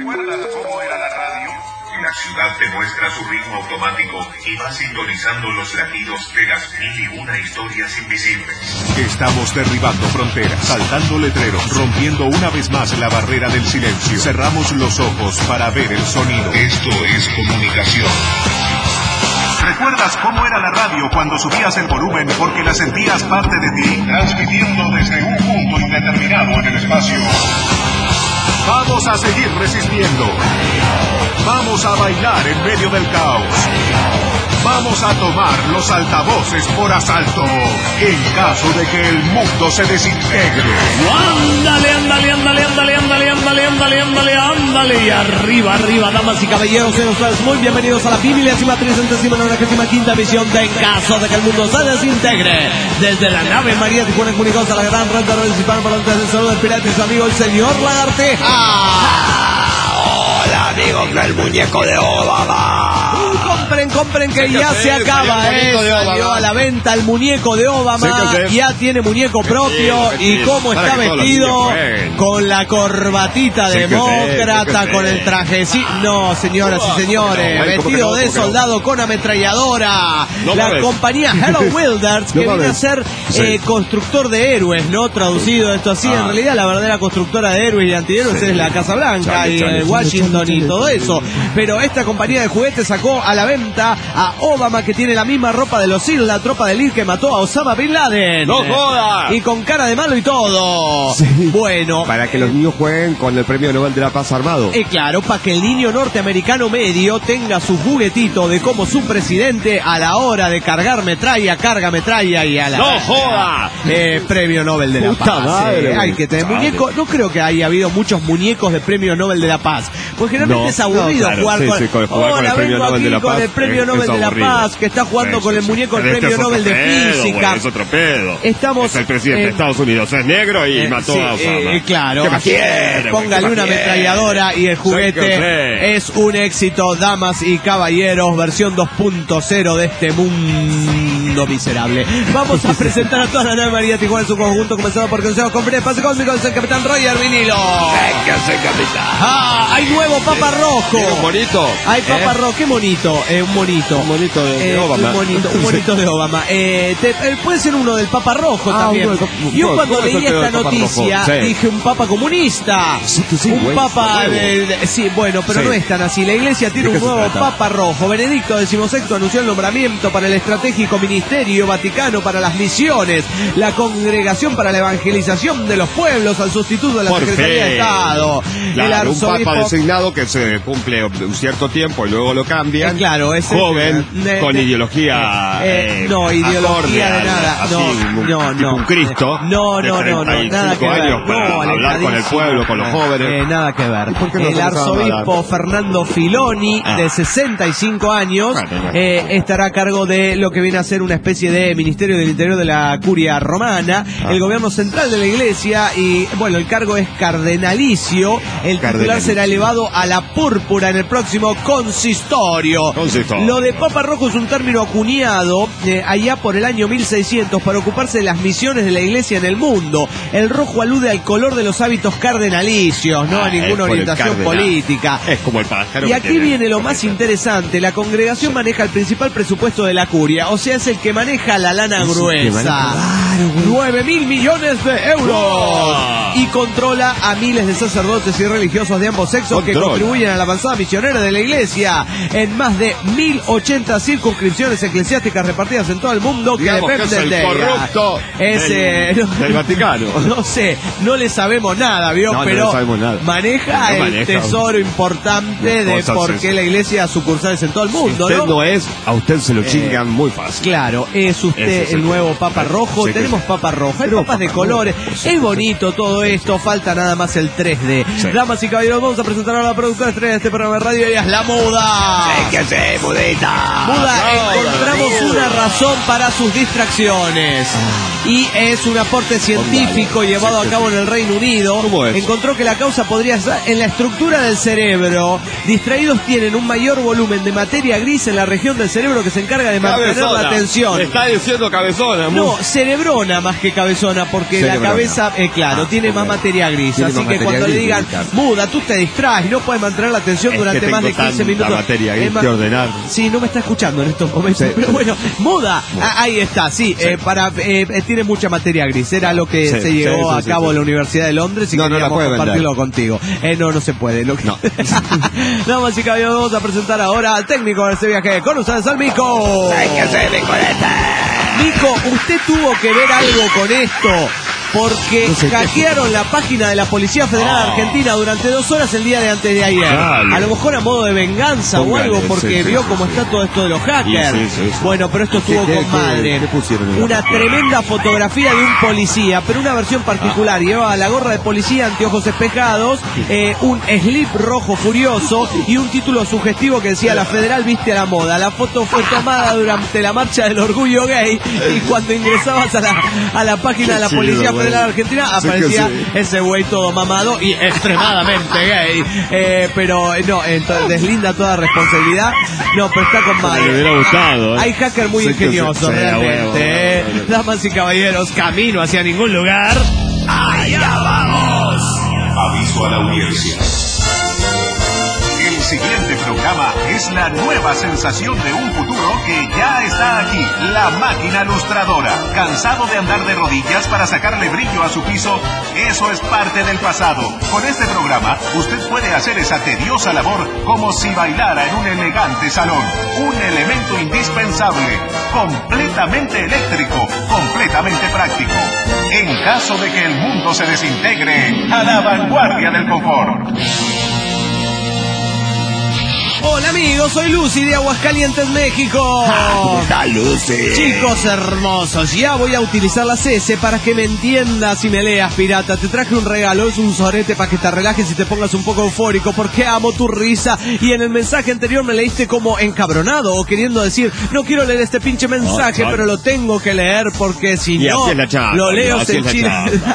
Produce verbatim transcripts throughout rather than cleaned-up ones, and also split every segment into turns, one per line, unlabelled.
¿Recuerdas cómo era la radio? La ciudad te muestra su ritmo automático y va sintonizando los latidos de las mil y una historias invisibles.
Estamos derribando fronteras, saltando letreros, rompiendo una vez más la barrera del silencio. Cerramos los ojos para ver el sonido.
Esto es comunicación.
¿Recuerdas cómo era la radio cuando subías el volumen porque la sentías parte de ti?
Transmitiendo desde un punto indeterminado en el espacio.
Vamos a seguir resistiendo. Vamos a bailar en medio del caos. Vamos a tomar los altavoces por asalto en caso de que el mundo se desintegre.
Ándale, ándale, ándale, ándale, ándale, ándale, ándale, ándale, ándale. Y arriba, arriba, damas y caballeros, sean ustedes muy bienvenidos a la vigésima trecentésima noventa quinta emisión de En caso de que el mundo se desintegre. Desde la nave María Tijuana comunicados a la gran red de redes hispanoparlantes del saludo del pirata y su amigo el señor Lagarteja.
Hola amigos del muñeco de Obama.
Compren, compren que ya
sí,
se acaba, eh. Salió a la venta el muñeco de Obama. Ya tiene muñeco propio. Y cómo está vestido, con la corbatita demócrata, con el trajecito. No, señoras y señores, vestido de soldado con ametralladora. La compañía Hello Wilders, que viene a ser eh, constructor de héroes, ¿no? Traducido esto así. En realidad la verdadera constructora de héroes y antihéroes es la Casa Blanca y eh, Washington y todo eso. Pero esta compañía de juguetes sacó a la venta a Obama, que tiene la misma ropa de los S E A L, la tropa de elite que mató a Osama Bin Laden.
¡No jodas!
Y con cara de malo y todo. Sí. Bueno.
Para que los niños jueguen con el premio Nobel de la Paz armado.
Y eh, claro, para que el niño norteamericano medio tenga su juguetito de cómo su presidente a la hora de cargar metralla, carga metralla y a la...
¡No joda!
Eh, premio Nobel de la
Puta
Paz.
Madre,
eh, hay que tener muñeco. No creo que haya habido muchos muñecos de premio Nobel de la Paz. Porque generalmente
no,
es aburrido
no, claro,
jugar
sí,
con...
Sí, con, jugar
oh,
con el premio Nobel de la Paz.
Con el premio
es,
Nobel
es
de la Paz, que está jugando sí, con el muñeco del premio Nobel de
pedo,
Física.
Güey, es otro pedo.
Estamos,
es el presidente
eh,
de Estados Unidos, es negro y eh, mató sí, a Osama.
Eh, claro.
¿Qué más quiere,
Póngale una ametralladora y el juguete es un éxito, damas y caballeros, versión dos punto cero de este mundo miserable. Vamos a presentar a toda la nave María Tijuana en su conjunto, comenzado por consejos con breve pase cósmico del capitán Roger Vinilo.
Véngase, capitán.
Ah, hay nuevo Papa Rojo.
¿Tiene un bonito?
Hay Papa ¿Eh? Rojo, qué bonito, eh, un monito.
Un monito de,
eh,
de Obama.
Un monito, un monito de Obama. Eh, te, eh, puede ser uno del Papa Rojo ah, también. Uno, Yo cuando leí esta noticia sí. dije un Papa comunista.
Sí, sí,
un
güey,
Papa de, de, sí, bueno, pero sí. no es tan así. La Iglesia tiene un nuevo Papa Rojo. Benedicto decimosexto anunció el nombramiento para el estratégico Ministerio Vaticano para las Misiones, la Congregación para la Evangelización de los Pueblos, al sustituto de la
Por
Secretaría
fe.
de Estado.
Claro,
el arzobispo...
un Papa designado que se cumple un cierto tiempo y luego lo cambian.
Eh, claro, es
joven,
eh,
con
eh,
ideología
eh, eh, no, ideología de nada.
Así,
no,
un,
no, no.
Un Cristo.
No, no, no, no, nada que ver.
años para
no,
hablar con el pueblo, con los jóvenes.
Eh, nada que ver.
No
el arzobispo Fernando Filoni, ah. de sesenta y cinco años, eh, estará a cargo de lo que viene a ser una especie de Ministerio del Interior de la Curia Romana, ah. el gobierno central de la Iglesia, y bueno, el cargo es cardenalicio. El titular será elevado a la púrpura en el próximo consistorio.
Consistorio.
Lo de Papa Rojo es un término acuñado eh, allá por el año mil seiscientos para ocuparse de las misiones de la Iglesia en el mundo. El rojo alude al color de los hábitos cardenalicios, no ah, a ninguna orientación política.
Es como el pájaro.
Y aquí tiene. viene lo más interesante. La congregación sí. maneja el principal presupuesto de la curia, o sea, es el que maneja la lana es gruesa. nueve mil millones de euros. Oh. Y controla a miles de sacerdotes y religiosos de ambos sexos Control. que contribuyen a la avanzada misionera de la Iglesia en más de mil ochenta circunscripciones eclesiásticas repartidas en todo el mundo.
Digamos
que dependen
que es el
de
corrupto
es,
del,
eh,
del Vaticano.
No sé, no le sabemos nada, ¿vio?
No,
pero
no sabemos nada.
maneja no el maneja tesoro importante de por qué la Iglesia sucursales en todo el mundo.
Si usted
¿no?
no es, a usted se lo
eh,
chingan muy fácil.
Claro, es usted es el, el nuevo Papa Rojo. Sí, Tenemos sí. Papa Rojo, hay papas de colores. Sí, es bonito todo esto, falta nada más el tres D. Sí. Damas y caballeros, vamos a presentar a la productora estrella de este programa de radio, ella es la Muda.
¿Qué hace, Mudita?
Muda,
no,
encontramos
no, no.
una razón para sus distracciones. y es un aporte científico oh, llevado sí, a cabo sí. en el Reino Unido. Encontró que la causa podría estar en la estructura del cerebro. Distraídos tienen un mayor volumen de materia gris en la región del cerebro que se encarga de mantener cabezona. la atención.
Me está diciendo cabezona.
No, cerebrona más que cabezona, porque cerebrona. la cabeza, eh, claro, ah, tiene más materia gris. Así que cuando le digan, muda, tú te distraes, no puedes mantener la atención es durante más de quince minutos.
Materia gris que ordenar.
Sí, no me está escuchando en estos momentos. Sí. Pero bueno, muda, bueno. Ah, ahí está, sí, sí. Eh, para eh, tiene mucha materia gris. Era lo que sí, se llevó sí, a cabo sí, en la Universidad de Londres y
no,
queríamos
no
compartirlo
vender.
contigo. Eh, no, no se puede. Lo que...
No.
Damas y caballeros, vamos a presentar ahora al técnico de este viaje. Con ustedes, al Mico.
Hay que hacer
Mico, usted tuvo que ver algo con esto. Porque no sé hackearon la página de la Policía Federal oh. Argentina durante dos horas el día de antes de ayer. Dale. A lo mejor a modo de venganza Póngale, o algo, porque sí, vio sí, cómo sí. está todo esto de los hackers. Sí, sí, sí. Bueno, pero esto estuvo con madre. ¿Qué, qué una tremenda fotografía de un policía, pero una versión particular. Ah. Llevaba la gorra de policía, anteojos espejados, eh, un slip rojo furioso y un título sugestivo que decía: la Federal viste a la moda. La foto fue tomada durante la marcha del orgullo gay y cuando ingresabas a la, a la página de la Policía Federal de la Argentina aparecía sí sí. ese güey todo mamado y extremadamente gay, eh, pero no, entonces deslinda toda responsabilidad. No, pero está con madre.
Me hubiera gustado, ¿eh?
Hay hackers muy sí ingeniosos sí, realmente, sí, eh. bueno, bueno. Damas y caballeros, camino hacia ningún lugar.
Allá vamos.
Aviso a la audiencia. El siguiente programa es la nueva sensación de un futuro que ya está aquí. La máquina lustradora. ¿Cansado de andar de rodillas para sacarle brillo a su piso? Eso es parte del pasado. Con este programa, usted puede hacer esa tediosa labor como si bailara en un elegante salón. Un elemento indispensable. Completamente eléctrico. Completamente práctico. En caso de que el mundo se desintegre, a la vanguardia del confort.
Hola amigos, soy Lucy de Aguascalientes, México.
Hola Lucy.
Chicos hermosos, ya voy a utilizar la C S para que me entiendas y me leas, pirata. Te traje un regalo, es un sorete para que te relajes y te pongas un poco eufórico, porque amo tu risa. Y en el mensaje anterior me leíste como encabronado o queriendo decir, no quiero leer este pinche mensaje, oh, pero lo tengo que leer porque si y no,
chapa,
lo leo en Chile.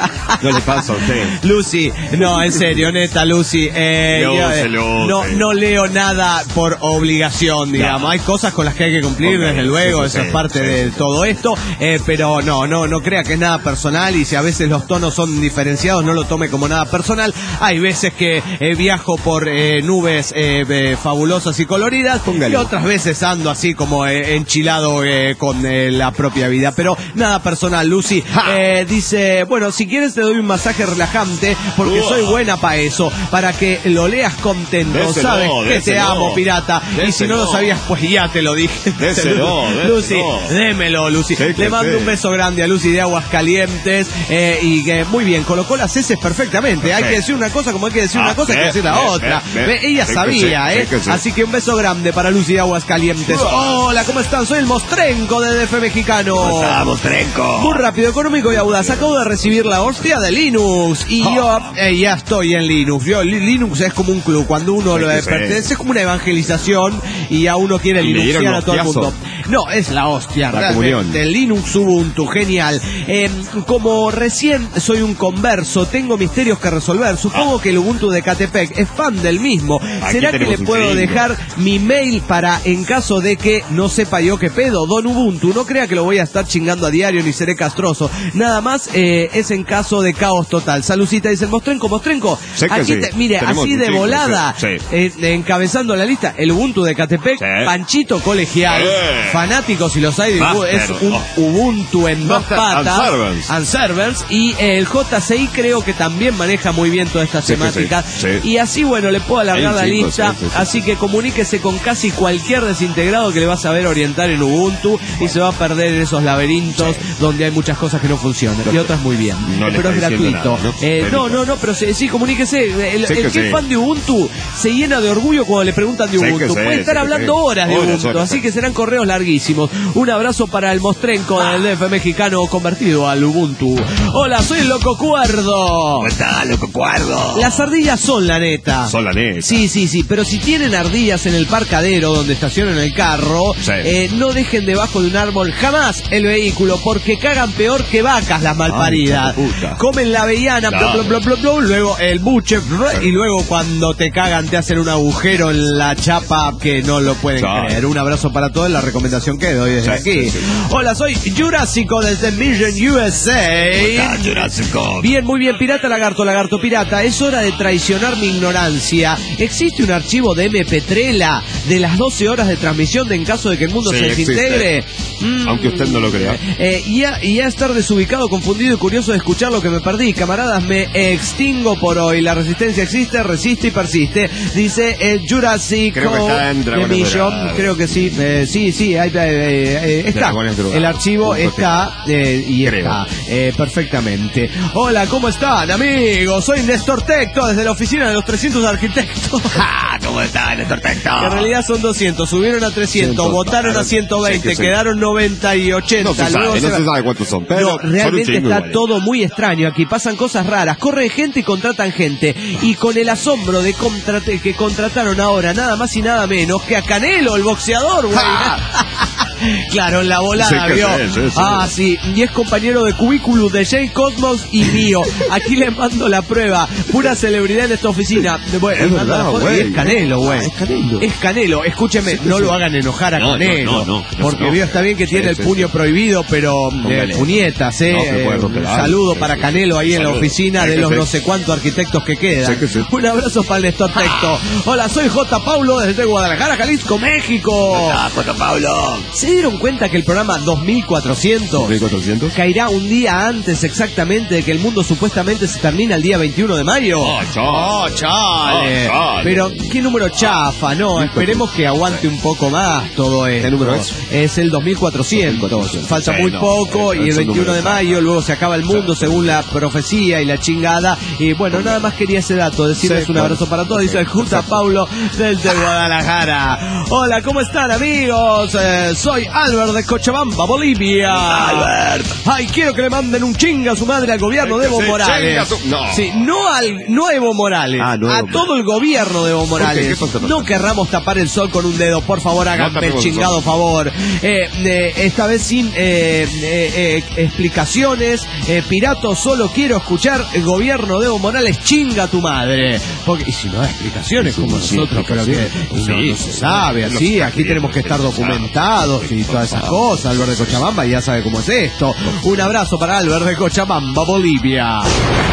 No le pasa a usted.
Lucy, no, en serio, neta, Lucy. Eh,
no,
yo, eh, no, no leo nada por obligación, digamos. No. Hay cosas con las que hay que cumplir, okay, desde luego, sí, eso sí, es parte sí, de sí. todo esto, eh, pero no, no, no crea que es nada personal, y si a veces los tonos son diferenciados, no lo tome como nada personal. Hay veces que eh, viajo por eh, nubes eh, eh, fabulosas y coloridas, Póngale. y otras veces ando así como eh, enchilado eh, con eh, la propia vida, pero nada personal. Lucy eh, dice, bueno, si quieres te doy un masaje relajante, porque uh. soy buena para eso, para que lo leas contento, déselo, sabes que te amo, pirata, déselo. Y si no lo sabías, pues ya te lo dije.
Déselo,
Lucy,
déselo.
démelo, Lucy. Sí, Le mando sí. un beso grande a Lucy de Aguascalientes, eh, y que muy bien, colocó las heces perfectamente. Perfecto. Hay que decir una cosa como hay que decir ah, una cosa, hay que decir la eh, otra. Eh, eh, Ella sí sabía, sí, ¿eh? Sí. Así que un beso grande para Lucy de Aguascalientes. Uh. Hola, ¿cómo están? Soy el Mostrenco de D F Mexicano.
¿Cómo está, Mostrenco?
Muy rápido, económico y audaz. Acabo de recibir la hostia de Linux y oh. yo eh, ya estoy en Linux. Yo, Linux es como un club. Cuando uno sí, lo sí. pertenece, es como una evangelización y a uno quiere linuxiar a todo el mundo. No, es la hostia, la realmente. Linux Ubuntu, genial. Eh, como recién soy un converso, tengo misterios que resolver. Supongo ah. que el Ubuntu de Catepec es fan del mismo. Aquí ¿será que le puedo dejar mi mail para, en caso de que no sepa yo qué pedo? Don Ubuntu, no crea que lo voy a estar chingando a diario ni seré castroso. Nada más eh, es en caso de caos total. Saludcita, dice el Mostrenco. Mostrenco, aquí sí. te, mire, Tenemos así de sí, volada, sí. Eh, encabezando la lista, el Ubuntu de Catepec, sí. Panchito colegial, sí. fanáticos si los hay, de Master, es un oh. Ubuntu en dos patas, and servers, and servers y eh, el J C I creo que también maneja muy bien todas estas sí, temáticas, sí, sí. y así bueno, le puedo alargar la chicos, lista, sí, sí, sí. así que comuníquese con casi cualquier desintegrado que le va a saber orientar en Ubuntu bueno. y se va a perder en esos laberintos sí. donde hay muchas cosas que no funcionan no, y otras muy bien, no pero es gratuito. Nada, ¿no? Eh, no, no, no, pero sí, sí comuníquese. El, sí, el que, que es fan de Ubuntu se llena de orgullo cuando le preguntan de Ubuntu. Sí, Puede sí, estar sí, hablando sí. horas de horas, Ubuntu, horas, así sí. que serán correos largos. larguísimos. Un abrazo para el mostrenco del D F mexicano convertido al Ubuntu. Hola, soy el Loco Cuerdo.
¿Cómo está, Loco Cuerdo?
Las ardillas son la neta.
Son la neta.
Sí, sí, sí, pero si tienen ardillas en el parcadero donde estacionan el carro,
sí.
eh, no dejen debajo de un árbol jamás el vehículo, porque cagan peor que vacas las malparidas.
Ay,
comen la avellana,
claro.
bla, bla, bla, bla, luego el buche, bla, y luego cuando te cagan te hacen un agujero en la chapa que no lo pueden
claro.
creer. Un abrazo para todos, la recomendación que doy desde
sí,
aquí.
Sí, sí.
Hola, soy Jurásico desde Mission U S A.
Jurásico?
Bien, muy bien, pirata lagarto, lagarto pirata. Es hora de traicionar mi ignorancia. ¿Existe un archivo de M P tres de las doce horas de transmisión de en caso de que el mundo
Sí,
se desintegre?
Mm, Aunque usted no lo crea.
Eh, y, a, y a estar desubicado, confundido y curioso de escuchar lo que me perdí. Camaradas, me extingo por hoy. La resistencia existe, resiste y persiste. Dice el Jurassic
Creo que está en Dragones
Mission.
Dorados.
Creo que sí. Eh, sí, sí, ahí, eh, eh, está.
Dragones Dorados.
El archivo
Punto
está eh, y
Creo.
está eh, perfectamente. Hola, ¿cómo están, amigos? Soy Néstor Tecto desde la oficina de los trescientos arquitectos.
Ah, ¿cómo está, Néstor Tecto?
En realidad son doscientos, subieron a trescientos,
ciento,
votaron a ciento veinte,
sí, sí.
quedaron noventa y ochenta.
No se
luego
sabe,
se
no
va-
se sabe cuántos son, pero
No,
son un
realmente
chingo
está
igual.
todo muy extraño. Aquí pasan cosas raras. Corre gente y contratan gente. Y con el asombro de contrat- que contrataron ahora nada más y nada menos que a Canelo, el boxeador, güey. Claro, en la volada,
Sí, que
vio.
sí, sí, sí.
Ah, sí. Y es compañero de cubículo de Jay Cosmos y mío. Aquí le mando la prueba. Pura celebridad en esta oficina. Bueno,
Es
le mando
verdad,
la foto y
güey.
es Canelo, güey.
Ah, es Canelo.
Es Canelo. Escúcheme, no lo hagan enojar a
No, no,
Canelo.
no, no, no,
porque
no.
vio, está bien que tiene
Sí,
el
sí,
puño
sí.
prohibido, pero eh,
Póngale.
puñetas, eh.
No, se puede romper
Un
algo.
saludo
Sí,
para
sí.
Canelo ahí en la
Saludo.
oficina
Sí,
de
que
los
sí.
no sé cuántos arquitectos que quedan.
Sí, que sí.
Un abrazo para el Néstor Tecto. Hola, soy J. Paulo desde Guadalajara, Jalisco, México.
Ah, J. Paulo.
¿Se dieron cuenta que el programa dos mil cuatrocientos
¿mil cuatrocientos?
caerá un día antes exactamente de que el mundo supuestamente se termina el día veintiuno de mayo?
Oh, chale.
Oh, chale.
Oh, chale.
Pero, ¿qué número chafa? No, esperemos que aguante un poco más todo esto.
¿Qué número es?
Es el dos mil cuatrocientos. Falta
Sí,
muy
no,
poco
eh,
y el
es un
veintiuno de
número
mayo, luego se acaba el mundo
Sí,
según
sí,
la profecía y la chingada. Y bueno, nada más quería ese dato, decirles
Sí,
un abrazo para todos. Dice el J. Paulo desde Guadalajara. Hola, ¿cómo están, amigos? Eh, soy Albert de Cochabamba, Bolivia.
Albert.
Ay, quiero que le manden un chinga a su madre al gobierno de Evo
Sí,
Morales.
chinga su- no.
Sí, no al, no a Evo Morales,
Ah, no a
a
Evo
todo el gobierno de Evo Morales.
¿Qué pasa, pasa?
No querramos tapar el sol con un dedo, por favor, háganme el
tapemos el
chingado
sol.
favor. Eh, eh, esta vez sin eh, eh, eh, explicaciones. Eh, Pirato, solo quiero escuchar el gobierno de Evo Morales, chinga tu madre. Porque, y si no hay explicaciones, como
sí,
nosotros, pero que
explicaciones.
no,
Sí,
no se
sí,
sabe,
sí,
así,
lo
aquí tenemos que estar
sí,
documentados y todas esas cosas. Albert de Cochabamba ya sabe cómo es esto. Un abrazo para Albert de Cochabamba, Bolivia.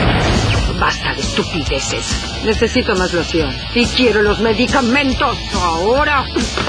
Basta de estupideces. Necesito más loción. Y quiero los medicamentos. Ahora.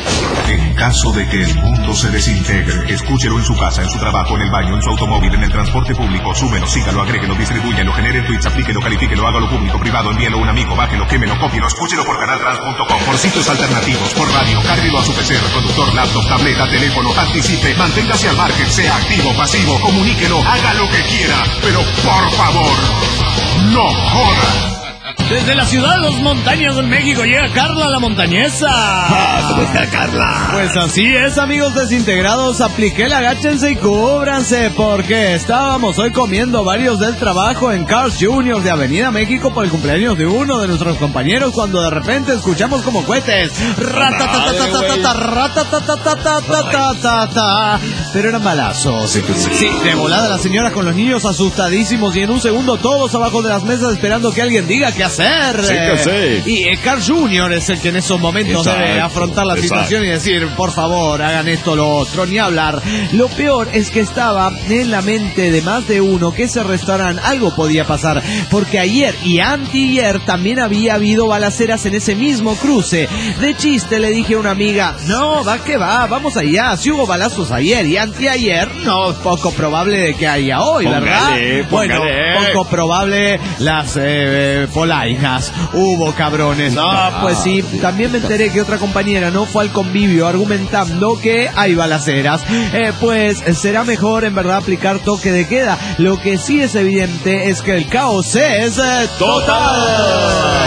En caso de que el mundo se desintegre, escúchelo en su casa, en su trabajo, en el baño, en su automóvil, en el transporte público, súmelo, sígalo, agréguelo, distribúyelo, genere tweets, aplíquelo, califíquelo, hágalo público, privado, envíelo a un amigo, bájelo, quémelo, cópielo, escúchelo por canaltrans punto com, por sitios alternativos, por radio, cárguelo a su P C, reproductor, laptop, tableta, teléfono, participe, manténgase al margen, sea activo, pasivo, comuníquelo, haga lo que quiera, pero por favor, no joda.
Desde la ciudad de las montañas de México llega Carla la montañesa.
Ah, ¿cómo está, Carla?
Pues así es, amigos desintegrados, apliqué la agáchense y cúbranse, porque estábamos hoy comiendo varios del trabajo en Carl's junior de Avenida México por el cumpleaños de uno de nuestros compañeros, cuando de repente escuchamos como cohetes. Ratatatatata, ratatatatata, pero eran balazos. Sí, de volada la señora con los niños asustadísimos y en un segundo todos abajo de las mesas esperando que alguien diga qué hacer.
Sí que sí.
Y eh, Carl junior es el que en esos momentos
Exacto,
debe afrontar la
exacto.
situación y decir, por favor, hagan esto, lo otro, ni hablar. Lo peor es que estaba en la mente de más de uno que ese restaurante algo podía pasar, porque ayer y antiayer también había habido balaceras en ese mismo cruce. De chiste le dije a una amiga, no, va que va, vamos allá, si hubo balazos ayer y antiayer, no, poco probable de que haya hoy, ¿verdad?
Póngale,
Bueno,
póngale.
poco probable las eh, polainas. Hubo cabrones. Ah, pues sí, también me enteré que otra compañera no fue al convivio argumentando que hay balaceras. Eh, pues será mejor en verdad aplicar toque de queda. Lo que sí es evidente es que el caos es eh, total.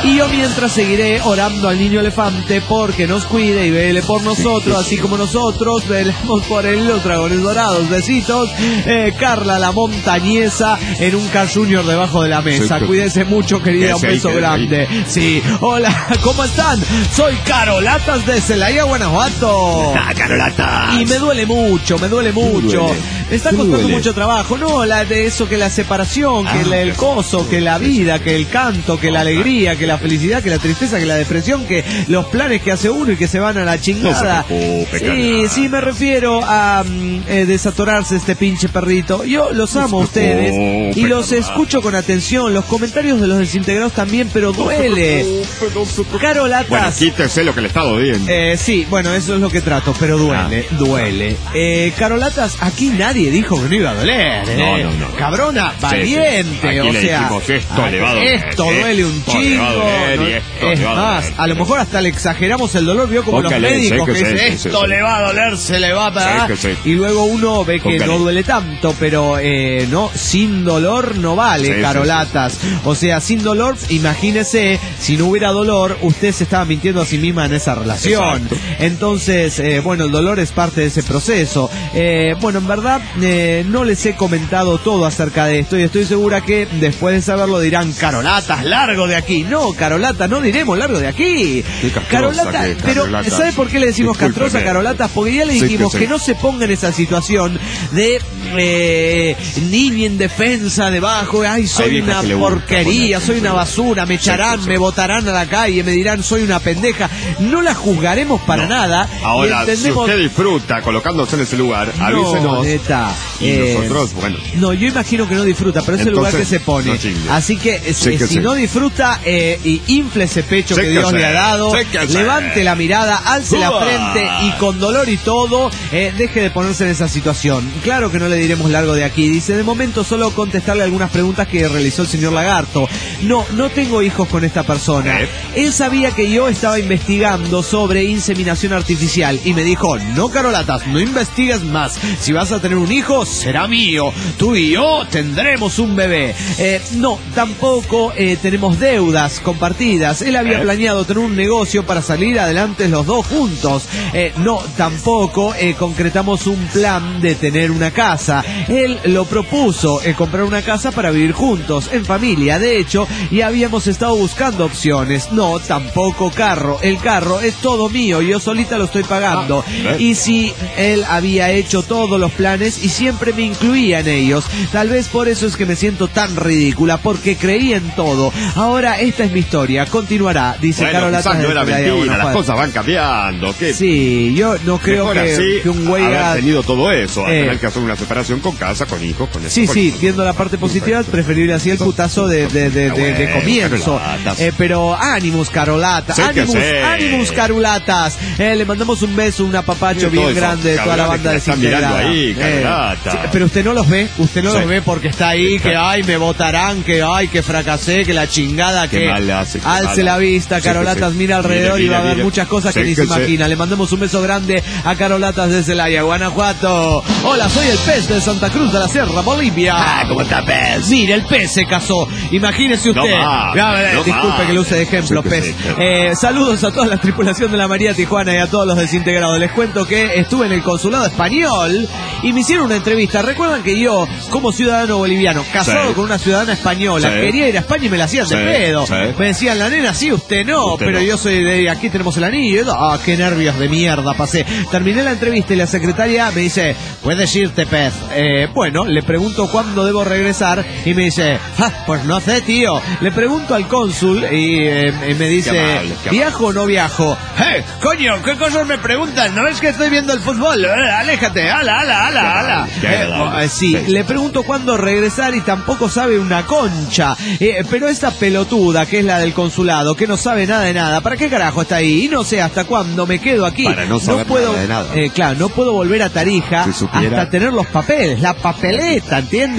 Y yo mientras seguiré orando al niño elefante porque nos cuide y vele por nosotros, así como nosotros velemos por él, los dragones dorados. Besitos, eh, Carla la montañesa en un Carl Junior debajo de la mesa. Cuídese mucho, querida, un beso grande. Sí, hola, ¿cómo están? Soy Carolatas de Celaya, Guanajuato.
Ah, Carolatas.
Y me duele mucho, me duele mucho. Me está costando mucho trabajo, no, la de eso, que la separación, que ah, el coso, que la vida, que el canto, que la alegría, que la felicidad, que la tristeza, que la depresión, que los planes que hace uno y que se van a la chingada.
No se preocupe,
sí, sí, me refiero a um, eh, desatorarse este pinche perrito. Yo los amo a ustedes y los escucho con atención, los comentarios de los desintegrados también, pero duele. Carolatas.
Bueno, quítese lo que le está doliendo.
Eh, sí, bueno, eso es lo que trato, pero duele, ah, duele. Eh, Carolatas, aquí nadie dijo que no iba a doler. Eh.
No, no, no.
Cabrona, valiente,
sí, sí.
o
le
sea.
Dijimos, esto le va a doler.
Esto duele un chingo. No, es más, a lo mejor hasta le exageramos el dolor, vio como Póngale, los médicos que, que dicen, esto sí, le va a doler, se le va a parar. Sí, sí. Y luego uno ve que Póngale. no duele tanto, pero eh, no, sin dolor no vale, sí, Carolatas. Sí, sí, sí. O sea, sin dolor, imagínese, si no hubiera dolor, usted se estaba mintiendo a sí misma en esa relación. Exacto. Entonces, eh, bueno, el dolor es parte de ese proceso. Eh, bueno, en verdad, eh, no les he comentado todo acerca de esto y estoy segura que después de saberlo dirán, Carolatas, largo de aquí. No, Carolatas, no diremos largo de aquí. Carolata, pero ¿sabe por qué le decimos castrosa, Carolatas? Porque ya le dijimos sí, que, sí. que no se ponga en esa situación de eh, niña indefensa debajo, ay, soy una porquería, soy una basura, me echarán, sí, sí. me botarán a la calle, me dirán, soy una pendeja. No la juzgaremos para no. nada.
Ahora,
entendemos...
si usted disfruta colocándose en ese lugar, no, avísenos.
Neta,
y eh, nosotros, bueno.
No, yo imagino que no disfruta, pero es el lugar que se pone. No Así que, sí eh, que si sí. no disfruta, eh, y infle ese pecho sí que Dios que le ha dado, levante la mirada, alce Uba. la frente y con dolor y todo, eh, deje de ponerse en esa situación. Claro que no le diremos largo de aquí. Dice, de momento solo contestarle algunas preguntas que realizó el señor Lagarto. No, no tengo hijos con esta persona. ¿Eh? Él sabía que yo estaba investigando sobre inseminación artificial y me dijo, no, Carolatas, no investigues más. Si vas a tener un hijo, será mío. Tú y yo tendremos un bebé. Eh, no, tampoco eh, tenemos deudas compartidas. Él había ¿Eh? planeado tener un negocio para salir adelante los dos juntos. Eh, no, tampoco eh, concretamos un plan de tener una casa. Él lo propuso, eh, comprar una casa para vivir juntos, en familia. De hecho, ya habíamos estado buscando opciones. No, tampoco carro. El carro es todo mío, yo solita lo estoy pagando. Ah, ¿eh? Y si él había hecho todos los planes y siempre me incluía en ellos. Tal vez por eso es que me siento tan ridícula, porque creí en todo. Ahora esta es mi historia, continuará, dice
bueno,
Carolatas.
No era mentira, las cosas van cambiando. ¿Qué?
Sí, yo no creo que,
así,
que un güey
haber
ha
tenido todo eso, a
eh,
tener que hacer una separación con casa, con hijos, con eso.
Sí,
con
sí,
hijos.
viendo la parte positiva, es preferible así el putazo de, de, de, de, de comienzo. Eh, pero ánimos, Carolatas,
sí
ánimos,
sé.
ánimos, Carolatas. Eh, le mandamos un beso, un apapacho bien grande de toda la banda de
están mirando ahí, Carolata.
Eh, sí, pero usted no los ve, usted no sí. los ve porque está ahí, que ay, me votarán, que ay, que fracasé, que la chingada, que
hace,
alce la vista, Carolatas, sí, mira alrededor mire, mire, y va a ver mire. muchas cosas sí, que ni se imagina. Sí. Le mandamos un beso grande a Carolatas de Celaya, Guanajuato. Hola, soy el pez de Santa Cruz de la Sierra, Bolivia.
Ah, ¿cómo está, pez?
Mire, el pez se casó. Imagínese usted. No más, ya, no disculpe más. que lo use de ejemplo, sí, pez. Sí, sí. Eh, saludos a toda la tripulación de la María Tijuana y a todos los desintegrados. Les cuento que estuve en el consulado español y me hicieron una entrevista. Recuerdan que yo, como ciudadano boliviano, casado sí. con una ciudadana española, sí. quería ir a España y me la hacían sí. de pedo. Sí. Me decían, la nena sí, usted no, usted pero no. yo soy de aquí, tenemos el anillo. Ah, qué nervios de mierda pasé. Terminé la entrevista y la secretaria me dice, puedes irte, pez. Eh, bueno, le pregunto cuándo debo regresar y me dice, ah, pues no sé, tío. Le pregunto al cónsul y eh, me dice, qué amable, qué ¿viajo o no viajo? ¡Eh, coño! ¿Qué cosas me preguntan? ¿No ves que estoy viendo el fútbol? Eh, aléjate, ala, ala, ala, ala. Eh, eh, sí, sí, le pregunto cuándo regresar y tampoco sabe una concha. Eh, pero esta pelotuda, que es la del consulado, que no sabe nada de nada, ¿para qué carajo está ahí? Y no sé hasta cuándo me quedo aquí.
Para no saber
no puedo,
nada de nada.
Eh, claro, no puedo volver a Tarija si hasta tener los papeles, la papeleta, ¿entiende?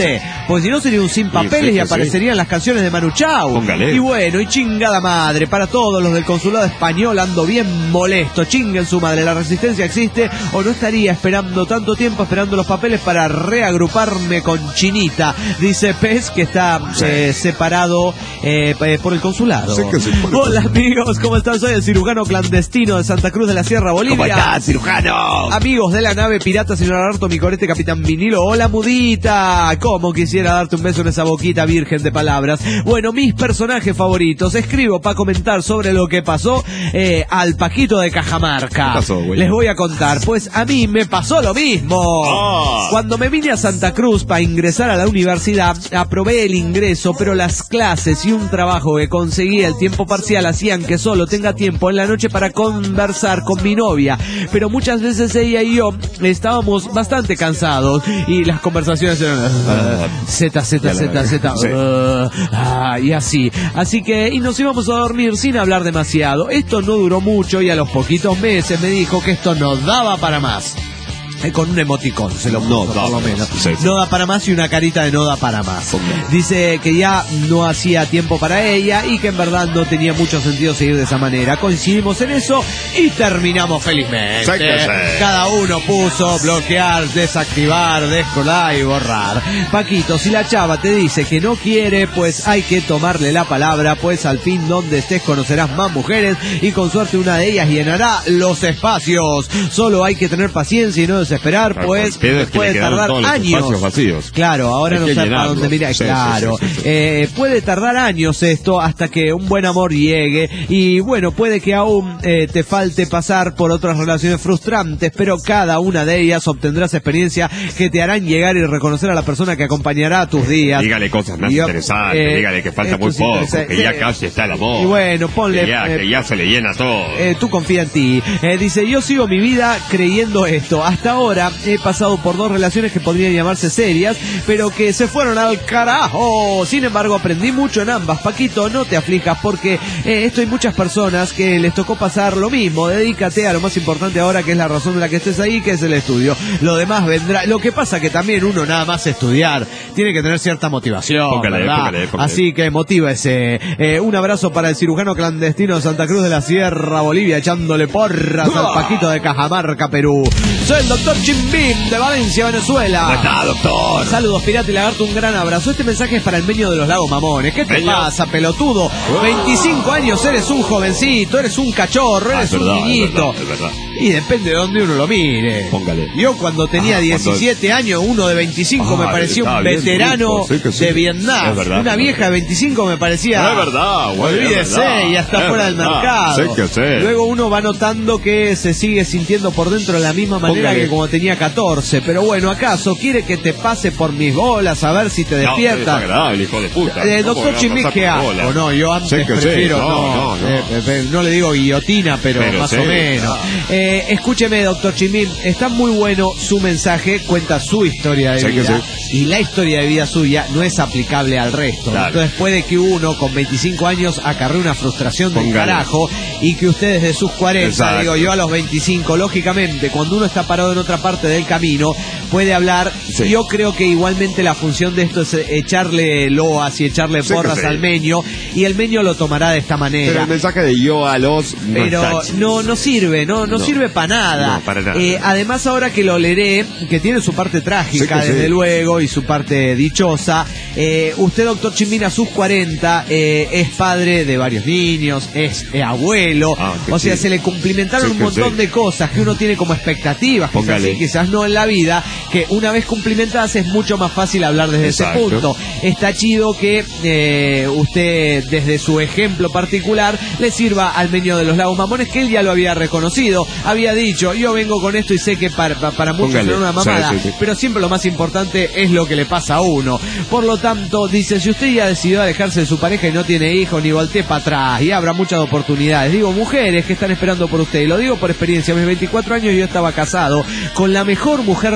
porque si no sería un sin papeles sí, y aparecerían sí. las canciones de Manu Chao.
Póngale.
Y bueno, y chingada madre, para todos los del consulado español ando bien molesto, chinguen su madre, la resistencia existe o no estaría esperando tanto tiempo esperando los papeles para reagruparme con Chinita, dice Pez, que está sí. eh, separado eh, por el consulado. Sí que sí, hola amigos, ¿cómo están? Soy el cirujano clandestino de Santa Cruz de la Sierra, Bolivia.
¿Cómo estás, cirujano?
Amigos de la nave pirata, señor Alberto, mi corete, capitán vinilo. Hola mudita, cómo quisiera darte un beso en esa boquita virgen de palabras. Bueno, mis personajes favoritos, escribo para comentar sobre lo que pasó eh, al Paquito de Cajamarca.
¿Qué pasó, güey?
Les voy a contar, pues a mí me pasó lo mismo. Oh. Cuando me vine a Santa Cruz para ingresar a la universidad, aprobé el ingreso, pero las clases y un trabajo que conseguí el tiempo parcial hacían que solo tenga tiempo en la noche para conversar con mi novia, pero muchas veces ella y yo estábamos bastante cansados y las conversaciones eran uh, Z, Z, Z, Z, uh, uh, y así, así que y nos íbamos a dormir sin hablar demasiado. Esto no duró mucho y a los poquitos meses me dijo que esto no daba para más. Con un emoticón se lo puso, no, por lo menos. Sí, sí. No da para más y una carita de no da para más. Okay. Dice que ya no hacía tiempo para ella y que en verdad no tenía mucho sentido seguir de esa manera. Coincidimos en eso y terminamos felizmente. Sí, sí. Cada uno puso bloquear, desactivar, descolar y borrar. Paquito, si la chava te dice que no quiere, pues hay que tomarle la palabra, pues al fin donde estés conocerás más mujeres y con suerte una de ellas llenará los espacios. Solo hay que tener paciencia y no esperar, pues puede tardar años.
Vacíos.
Claro, ahora
hay
no sé para dónde mirar. Sí, claro, sí, sí, sí, sí. Eh, puede tardar años esto hasta que un buen amor llegue y bueno, puede que aún eh, te falte pasar por otras relaciones frustrantes, pero cada una de ellas obtendrás experiencia que te harán llegar y reconocer a la persona que acompañará a tus días.
Dígale cosas más y, interesantes, eh, dígale que falta muy poco, que ya eh, casi está el amor.
Y bueno, ponle...
Que ya, eh, que ya se le llena todo.
Eh, tú confía en ti. Eh, dice, yo sigo mi vida creyendo esto. Hasta ahora he pasado por dos relaciones que podrían llamarse serias, pero que se fueron al carajo. Sin embargo, aprendí mucho en ambas. Paquito, no te aflijas porque eh, esto hay muchas personas que les tocó pasar lo mismo. Dedícate a lo más importante ahora, que es la razón de la que estés ahí, que es el estudio. Lo demás vendrá. Lo que pasa que también uno nada más estudiar tiene que tener cierta motivación, póngale, ¿verdad? Póngale, póngale. Así que motívese. Eh, un abrazo para el cirujano clandestino de Santa Cruz de la Sierra, Bolivia, echándole porras al Paquito de Cajamarca, Perú. Soy el doctor Chimbim de Valencia, Venezuela.
¿Cómo está, doctor?
Saludos, pirata y lagarto, un gran abrazo. Este mensaje es para el meño de los Lagos Mamones. ¿Qué te Meño. pasa, pelotudo? Oh. veinticinco años, eres un jovencito, eres un cachorro, eres ah, un verdad, niñito. Es verdad, es verdad. Y depende de dónde uno lo mire.
Póngale.
Yo cuando tenía ah, diecisiete cuando... años, uno de veinticinco ah, me parecía un veterano sí sí. de Vietnam. Verdad, Una vieja de veinticinco me parecía...
No, es verdad, güey.
Olvídese, ya está es fuera verdad. del mercado.
Sé que sé.
Luego uno va notando que se sigue sintiendo por dentro de la misma manera Póngale. que como tenía catorce. Pero bueno, ¿acaso quiere que te pase por mis bolas a ver si te despierta?
No, es agradable, hijo de puta.
El doctor Chimich, ¿qué hago? No, yo antes prefiero...
Sí. No, no, no.
Eh, eh, no le digo guillotina, pero, pero más sí, o menos. No. Eh, escúcheme, doctor Chimín, está muy bueno su mensaje, cuenta su historia de sí, vida sí. y la historia de vida suya no es aplicable al resto. Claro. Entonces puede que uno con veinticinco años acarre una frustración del carajo y que usted desde sus cuarenta, Exacto. digo yo a los veinticinco, lógicamente cuando uno está parado en otra parte del camino puede hablar. Sí. Yo creo que igualmente la función de esto es echarle loas y echarle sí, porras sí. al meño, y el meño lo tomará de esta manera.
Pero el mensaje de yo a los no
pero no no sirve, no no, no. sirve para nada.
No, para nada.
Eh, además, ahora que lo leeré, que tiene su parte trágica, sí desde sí. luego, y su parte dichosa, eh, usted, doctor Chimín, a sus cuarenta, eh, es padre de varios niños, es eh, abuelo, ah, o sea, sí. se le cumplimentaron sí, un montón sí. de cosas que uno tiene como expectativas, quizás sí, quizás no en la vida, que una vez cumplimentadas es mucho más fácil hablar desde Exacto. ese punto. Está chido que eh, usted, desde su ejemplo particular, le sirva al meño de los Lagos Mamones, que él ya lo había reconocido, había dicho, yo vengo con esto y sé que para, para muchos es una mamada, sí, sí, sí. pero siempre lo más importante es lo que le pasa a uno. Por lo tanto, dice, si usted ya decidió alejarse de su pareja y no tiene hijos, ni voltee para atrás, y habrá muchas oportunidades. Digo, mujeres que están esperando por usted, y lo digo por experiencia, a mis veinticuatro años yo estaba casado con la mejor mujer del mundo.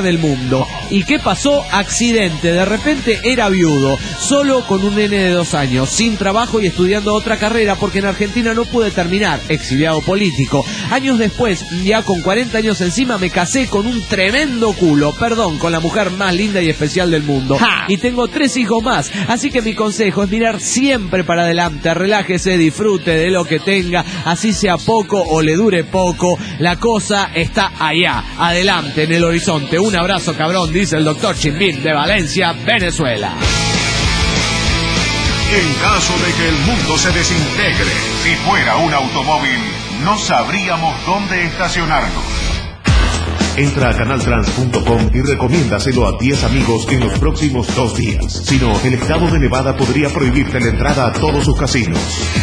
tremendo. ¿Y qué pasó? Accidente. De repente era viudo, solo con un nene de dos años, sin trabajo y estudiando otra carrera porque en Argentina no pude terminar, exiliado político. Años después, ya con cuarenta años encima, me casé con un tremendo culo, perdón, con la mujer más linda y especial del mundo. ¡Ja! Y tengo tres hijos más, así que mi consejo es mirar siempre para adelante, relájese, disfrute de lo que tenga, así sea poco o le dure poco, la cosa está allá, adelante, en el horizonte. Un abrazo, cabrón, dice el doctor Chimbín de Valencia, Venezuela.
En caso de que el mundo se desintegre, si fuera un automóvil, no sabríamos dónde estacionarnos.
Entra a canal trans punto com y recomiéndaselo a diez amigos en los próximos dos días. Si no, el estado de Nevada podría prohibirte la entrada a todos sus casinos.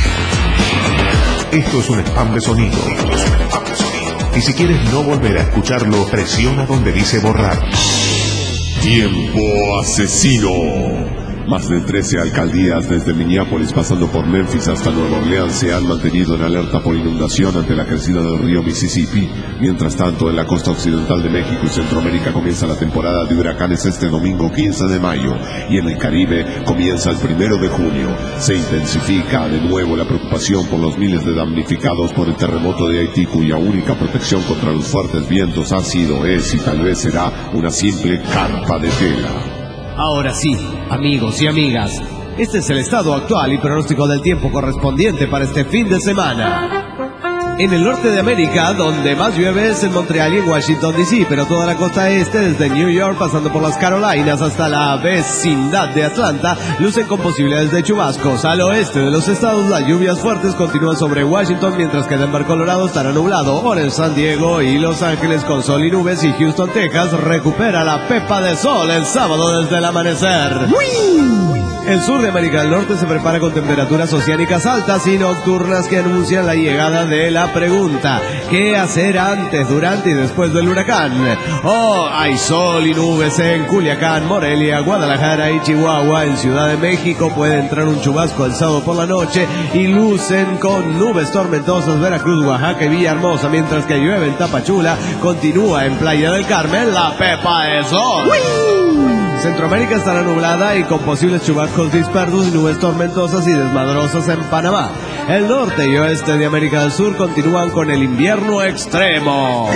Esto es un spam de sonido. Esto es un spam de sonido. Y si quieres no volver a escucharlo, presiona donde dice borrar.
Tiempo asesino. Más de trece alcaldías, desde Minneapolis pasando por Memphis hasta Nueva Orleans, se han mantenido en alerta por inundación ante la crecida del río Mississippi. Mientras tanto, en la costa occidental de México y Centroamérica comienza la temporada de huracanes este domingo quince de mayo, y en el Caribe comienza el primero de junio. Se intensifica de nuevo la preocupación por los miles de damnificados por el terremoto de Haití, cuya única protección contra los fuertes vientos ha sido, es y tal vez será una simple carpa de tela.
Ahora sí, amigos y amigas, este es el estado actual y pronóstico del tiempo correspondiente para este fin de semana. En el norte de América, donde más llueve es en Montreal y en Washington D C, pero toda la costa este, desde New York pasando por las Carolinas hasta la vecindad de Atlanta, lucen con posibilidades de chubascos. Al oeste de los estados, las lluvias fuertes continúan sobre Washington, mientras que Denver, Colorado, estará nublado. Orange, San Diego y Los Ángeles con sol y nubes, y Houston, Texas, recupera la pepa de sol el sábado desde el amanecer. ¡Uy! El sur de América del Norte se prepara con temperaturas oceánicas altas y nocturnas que anuncian la llegada de la pregunta: ¿qué hacer antes, durante y después del huracán? Oh, hay sol y nubes en Culiacán, Morelia, Guadalajara y Chihuahua. En Ciudad de México puede entrar un chubasco el sábado por la noche y lucen con nubes tormentosas Veracruz, Oaxaca y Villahermosa, mientras que llueve en Tapachula. Continúa en Playa del Carmen la pepa de sol. ¡Uy! Centroamérica estará nublada y con posibles chubascos dispersos y nubes tormentosas y desmadrosas en Panamá. El norte y oeste de América del Sur continúan con el invierno extremo.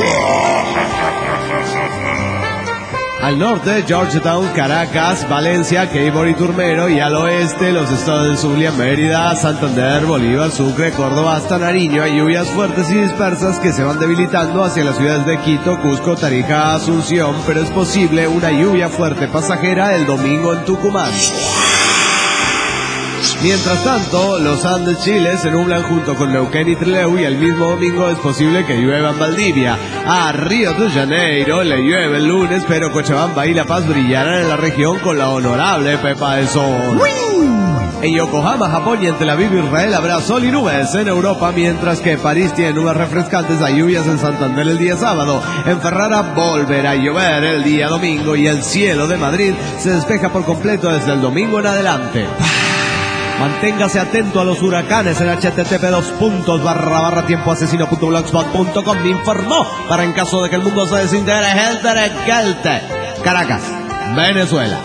Al norte, Georgetown, Caracas, Valencia, Cabo y Turmero, y al oeste, los estados de Zulia, Mérida, Santander, Bolívar, Sucre, Córdoba hasta Nariño. Hay lluvias fuertes y dispersas que se van debilitando hacia las ciudades de Quito, Cusco, Tarija, Asunción, pero es posible una lluvia fuerte pasajera el domingo en Tucumán. Mientras tanto, los Andes, Chile, se nublan junto con Neuquén y Trelew, y el mismo domingo es posible que llueva en Valdivia. A Río de Janeiro le llueve el lunes, pero Cochabamba y La Paz brillarán en la región con la honorable pepa de sol. En Yokohama, Japón y en Tel Aviv, Israel, habrá sol y nubes. En Europa, mientras que París tiene nubes refrescantes, hay lluvias en Santander el día sábado. En Ferrara volverá a llover el día domingo, y el cielo de Madrid se despeja por completo desde el domingo en adelante. Manténgase atento a los huracanes en h t t p dos puntos barra barra tiempo asesino punto blogspot punto com. Me informó para en caso de que el mundo se desintegre. Helter Skelter, Caracas, Venezuela.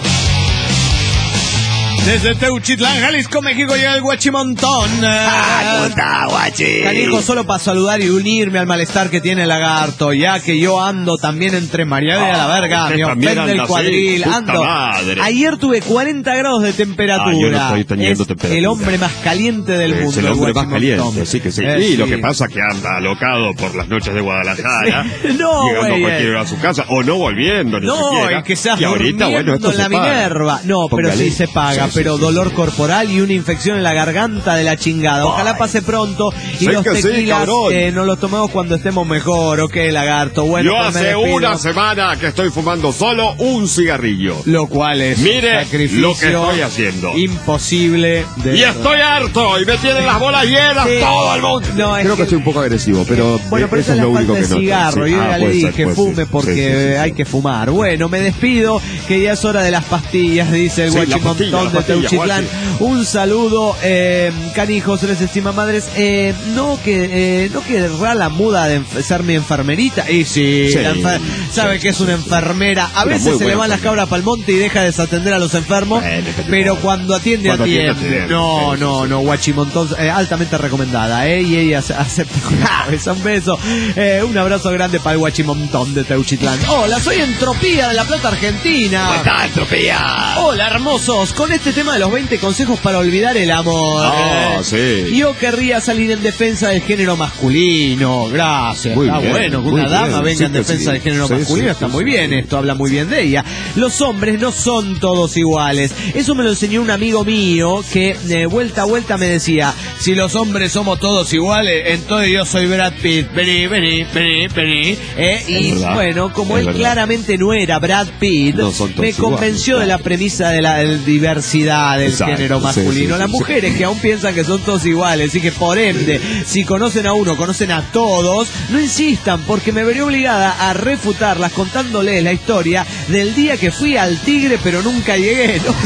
Desde Teuchitlán, Jalisco, México, llega el Guachimontón.
Ah, ¿cómo está, Guachi?
Canijo, solo para saludar y unirme al malestar que tiene el lagarto, ya que yo ando también entre Mariana y a la verga, me ofende el cuadril, así, ando. Madre. Ayer tuve cuarenta grados de temperatura. Ah, yo no estoy teniendo es temperatura. El hombre más caliente del
es
mundo.
El hombre el más caliente, sí que sí. Eh, y sí. Lo que pasa es que anda alocado por las noches de Guadalajara, sí. no, llegando wey, cualquier hora a su casa, o no volviendo, ni
no,
siquiera.
Y que seas
y ahorita, bueno, esto
en la
se paga.
Minerva. No, pero sí se paga. Sí, pero sí, dolor sí. corporal y una infección en la garganta de la chingada. Ojalá pase pronto y sé los tequilas sí, eh, nos los tomemos cuando estemos mejor. Ok, lagarto. Bueno,
yo
pues
hace una semana que estoy fumando solo un cigarrillo.
Lo cual es
mire
sacrificio
lo que estoy haciendo.
Imposible. De
y estoy harto y me tienen las bolas llenas sí. todo el mundo.
No, Creo que, que soy un poco agresivo, pero
bueno, pero eso es lo único que no. Cigarro. Sí. Yo
ah,
ya le dije,
ser,
fume porque sí, sí, sí, hay sí. que fumar. Bueno, me despido, que ya es hora de las pastillas, dice el sí, Guachimontón de Teuchitlán. Un saludo, eh, canijos, les estima madres. Eh, no que eh, no querrá la muda de enf- ser mi enfermerita. Y sí,
sí,
enfer- sabe sí, que es una enfermera. A veces se le van las cabras para el monte y deja de desatender a los enfermos. Bueno, pero cuando atiende, cuando atiende. atiende no, sí, no, sí, no, Guachimontón, eh, altamente recomendada, ¿eh? Y ella acepta con la cabeza. Un beso. Eh, un abrazo grande para el Guachimontón de Teuchitlán. Hola, soy Entropía de La Plata, Argentina.
¿Cómo está, Entropía?
Hola, hermosos. Con este tema de los veinte consejos para olvidar el amor.
Ah,
eh,
sí.
Yo querría salir en defensa del género masculino. Gracias.
Muy
está
bien,
bueno que una dama
bien.
venga
Sí,
en defensa
sí,
del género
sí,
masculino.
sí,
Está
sí,
muy
sí,
bien
sí.
esto, habla muy bien de ella. Los hombres no son todos iguales. Eso me lo enseñó un amigo mío que de vuelta a vuelta me decía, si los hombres somos todos iguales, entonces yo soy Brad Pitt. Vení, vení, vení, vení. Eh, y
verdad,
bueno, como
es
él
verdad.
claramente no era Brad Pitt,
No son todos
me convenció
iguales,
de la premisa de la de diversidad del
Exacto,
género
sí,
masculino.
sí,
Las
sí,
mujeres
sí.
que aún piensan que son todos iguales y que por ende, si conocen a uno, conocen a todos, no insistan, porque me veré obligada a refutarlas contándoles la historia del día que fui al Tigre pero nunca llegué, ¿no?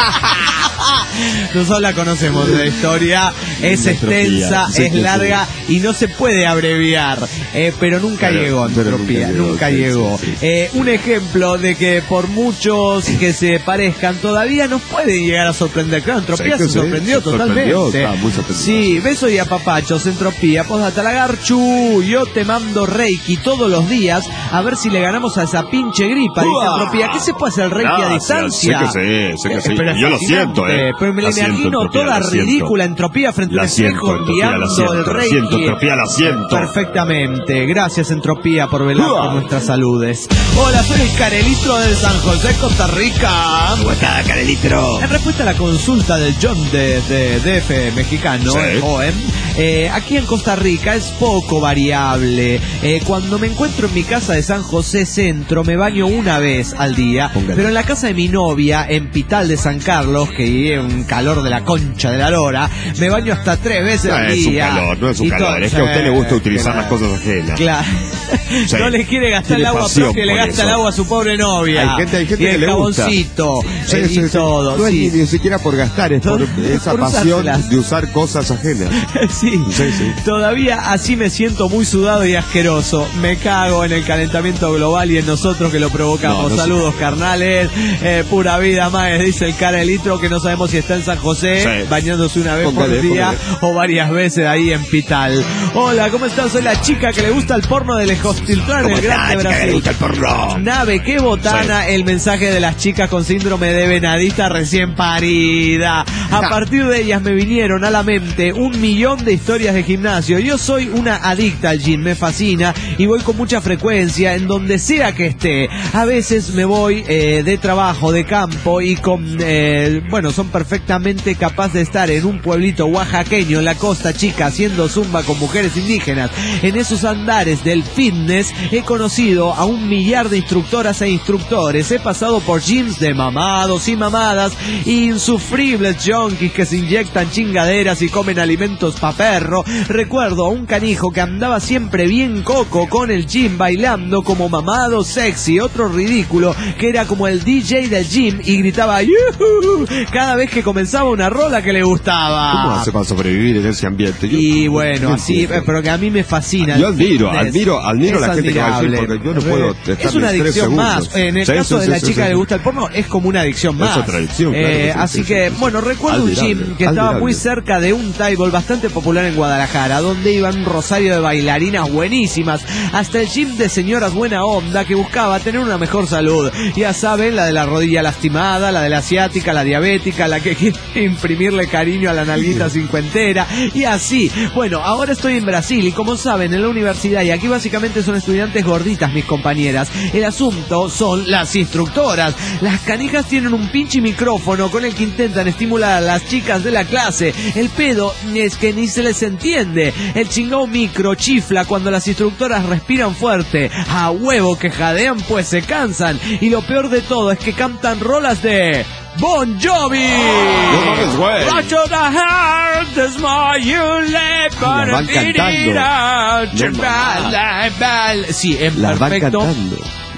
Nosotros la conocemos la historia, es extensa,
sí,
es
sí,
larga
sí.
y no se puede abreviar, eh, pero nunca
Pero-
llegó,
pero
Entropía,
nunca llegó,
nunca
sí,
llegó.
sí, sí.
Eh, un ejemplo de que por muchos que se parezcan, todavía nos pueden llegar a sorprender. Claro, Entropía
Sí, que
se
sí,
sorprendió
se
totalmente.
sorprendió, estaba muy sorprendido.
Sí, besos y apapachos, Entropía. Postdata Lagarchu, yo te mando Reiki todos los días a ver si le ganamos a esa pinche gripa. Dice
Uah.
Entropía, ¿qué se puede hacer el Reiki a
Gracias,
distancia?
sé que sí, sé que
Eh,
sí.
pero es
Yo lo
fascinante,
siento, eh.
Pero me
La
la
siento,
imagino
Entropía,
toda
la siento.
ridícula, Entropía frente
La
al espejo
siento, Entropía, la
enviando
siento,
el
la
Reiki.
siento, Entropía, la siento.
Perfectamente. Gracias, Entropía, por velar
Uah.
por nuestras saludes. Hola, soy el Carelistro de San José, Costa Rica.
¿Cómo está, Carelitro?
En respuesta a la consulta del John de, de D F mexicano,
Sí.
el Joven, eh, aquí en Costa Rica es poco variable. Eh, cuando me encuentro en mi casa de San José Centro, me baño una vez al día.
Póngale.
Pero en la casa de mi novia, en Pital de San Carlos, que vive un calor de la concha de la lora, me baño hasta tres veces
No
al
es un
día.
calor, no es un
Y
calor.
to-
Es que a usted le gusta
Sí,
utilizar
claro.
las cosas ajenas.
Claro.
Sí.
No le quiere gastar
Tiene
el agua
pasión
propia, le
por
gasta
eso.
el agua a su pobre novia.
Hay gente- hay gente
y
que
el
le gusta.
jaboncito,
Sí,
eh,
sí,
y
sí.
todo.
No es
sí.
ni, ni siquiera por gastar, es por
Por-
esa
por
pasión
usárselas.
de usar cosas ajenas.
Sí.
Sí, sí.
Todavía así me siento muy sudado y asqueroso. Me cago en el calentamiento global y en nosotros que lo provocamos.
No, no
Saludos, carnales. Eh, pura vida más, dice el Carelitro, que no sabemos si está en San José,
Sí.
bañándose una vez
Póngale,
por día
póngale.
o varias veces ahí en Pital. Hola, ¿cómo estás? Soy la chica que le gusta el porno de Lejostiltrán,
¿Cómo
el
está,
grande
chica, que le
Brasil.
gusta el porno?
Nave, qué botana el mensaje de las chicas con síndrome de venadita recién parida. A partir de ellas me vinieron a la mente un millón de historias de gimnasio. Yo soy una adicta al gym, me fascina y voy con mucha frecuencia en donde sea que esté. A veces me voy eh, de trabajo, de campo y con, eh, bueno, son perfectamente capaces de estar en un pueblito oaxaqueño en la costa chica haciendo zumba con mujeres indígenas. En esos andares del fitness he conocido a un millar de instructoras e instructores. He pasado por gyms de mamados y mamadas, insufribles junkies que se inyectan chingaderas y comen alimentos pa' perro. Recuerdo a un canijo que andaba siempre bien coco con el gym bailando como mamado sexy, otro ridículo que era como el D J del gym y gritaba ¡yuhu! Cada vez que comenzaba una rola que le gustaba.
¿Cómo hace para sobrevivir en ese ambiente? Yo-
Y bueno,
no
así,
entiendo.
eh, pero que a mí me fascina.
Yo
el
admiro,
fitness.
admiro, admiro a la
Es
gente que va al gym,
admirable.
porque yo no puedo estar
Es una
ni tres
adicción
segundos.
más. En el
Sí,
caso
sí,
de
sí,
la
sí,
chica
sí.
que le gusta el porno, es como una adicción más.
otra adicción, claro
Eh,
que sí,
así
sí,
que,
sí, sí.
bueno, recuerdo un
Admirable,
gym que estaba
admirable.
muy cerca de un table bastante popular en Guadalajara, donde iban un rosario de bailarinas buenísimas, hasta el gym de señoras buena onda que buscaba tener una mejor salud. Ya saben, la de la rodilla lastimada, la de la asiática, la diabética, la que quiere imprimirle cariño a la nalguita cincuentera, y así. Bueno, ahora estoy en Brasil y como saben, en la universidad, y aquí básicamente son estudiantes gorditas mis compañeras, el asunto son las instructoras. Las canijas tienen un pinche micrófono con el que intentan estimular a las chicas de la clase. El pedo es que ni se les entiende. El chingado micro chifla cuando las instructoras respiran fuerte. A huevo que jadean pues se cansan. Y lo peor de todo es que cantan rolas de Bon Jovi.
No mames, güey.
Rock to the heart, the small you let,
Las van cantando. No
Sí, en
Las van
perfecto.
cantando.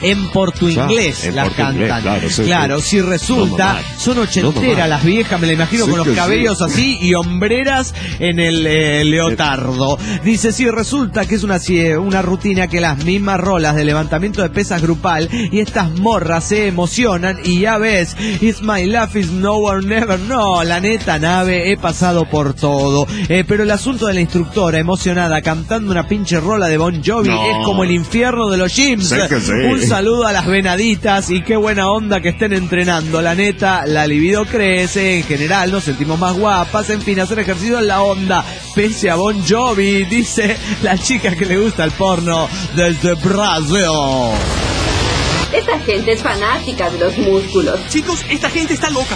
en portuinglés
en
las
portuinglés,
cantan.
claro, sí,
claro
sí.
si resulta,
no,
son ochenteras
no,
las viejas, me la imagino
sí,
con los cabellos
sí.
así y hombreras en el eh, leotardo. Dice, si resulta que es una, una rutina que las mismas rolas de levantamiento de pesas grupal y estas morras se emocionan y ya ves, it's my life is no or never. No, la neta nave, he pasado por todo. Eh, pero el asunto de la instructora emocionada cantando una pinche rola de Bon Jovi no. es como el infierno de los gyms.
Sí que sí.
Un saludo a las venaditas y qué buena onda que estén entrenando. La neta, la libido crece, en general nos sentimos más guapas, en fin, hacer ejercicio en la onda, pese a Bon Jovi, dice la chica que le gusta el porno desde Brasil.
Esta gente es fanática de los músculos.
Chicos, esta gente está loca.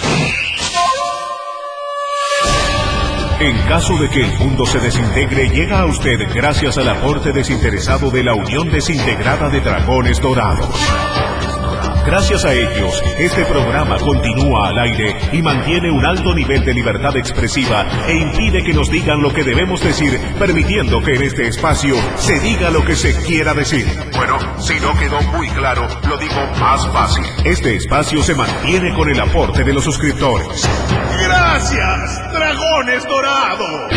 En caso de que el mundo se desintegre, llega a usted gracias al aporte desinteresado de la Unión Desintegrada de Dragones Dorados. Gracias a ellos, este programa continúa al aire y mantiene un alto nivel de libertad expresiva e impide que nos digan lo que debemos decir, permitiendo que en este espacio se diga lo que se quiera decir. Bueno, si no quedó muy claro, lo digo más fácil. Este espacio se mantiene con el aporte de los suscriptores. ¡Gracias, Dragones Dorados!